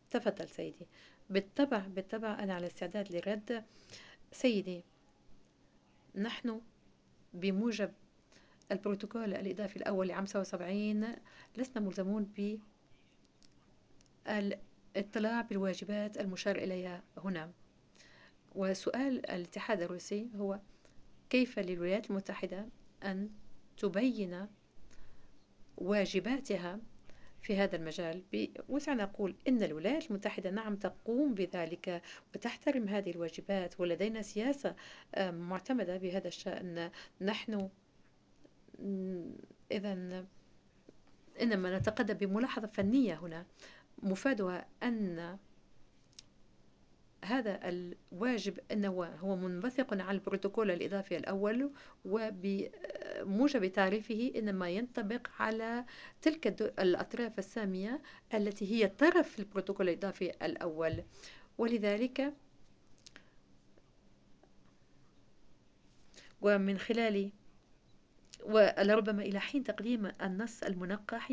تفضل سيدي. بالطبع بالطبع أنا على استعداد للرد. سيدي، نحن بموجب البروتوكول الإضافي الأول لعام 77 لسنا ملزمون بالاطلاع بالواجبات المشار إليها هنا. وسؤال الاتحاد الروسي هو: كيف للولايات المتحدة أن تبين واجباتها في هذا المجال؟ بوسع نقول إن الولايات المتحدة نعم تقوم بذلك وتحترم هذه الواجبات، ولدينا سياسة معتمدة بهذا الشأن. نحن إذا إنما نتقدم بملاحظة فنية هنا مفادها أن هذا الواجب أنه هو منبثق عن البروتوكول الإضافي الأول، وبموجب تعريفه إنما ينطبق على تلك الأطراف السامية التي هي طرف في البروتوكول الإضافي الأول. ولذلك ومن خلال ولربما إلى حين تقديم النص المنقح